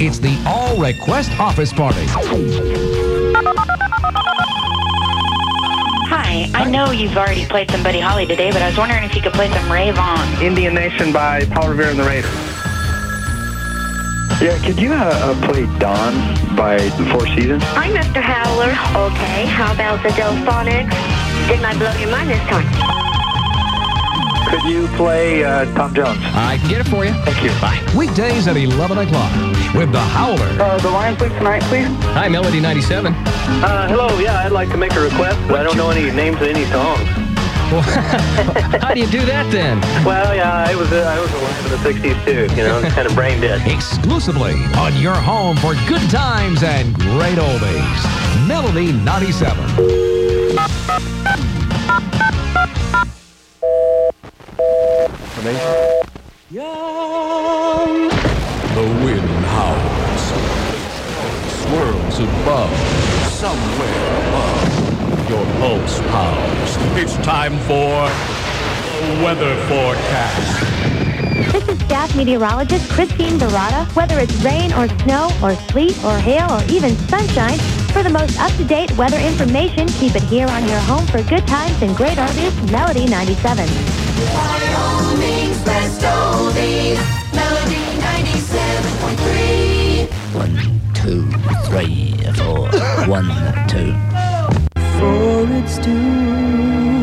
It's the All Request Office Party. Hi, I know you've already played some Buddy Holly today, but I was wondering if you could play some Ray Vaughan. Indian Nation by Paul Revere and the Raiders. Yeah, could you play Dawn by the Four Seasons? I'm Mr. Howler. Okay, how about the Delphonics? Didn't I blow your mind this time? Could you play Tom Jones? I can get it for you. Thank you. Bye. Weekdays at 11 o'clock with the Howler. The Lions League tonight, please. Hi, Melody 97. Hello, yeah, I'd like to make a request, but I don't know any names of any songs. Well, how do you do that then? Well, yeah, I was alive in the 60s too, you know, kind of brain dead. Exclusively on your home for good times and great oldies. Melody 97. Young. The wind howls. Swirls above. Somewhere above. Your pulse pounds. It's time for the weather forecast. This is staff meteorologist Christine Barada. Whether it's rain or snow or sleet or hail or even sunshine, for the most up-to-date weather information, keep it here on your home for good times and great oldies, Melody 97. Wyoming's best oldies, Melody 97.3. 1, 2, 3, 4. 1, 2. For it's due.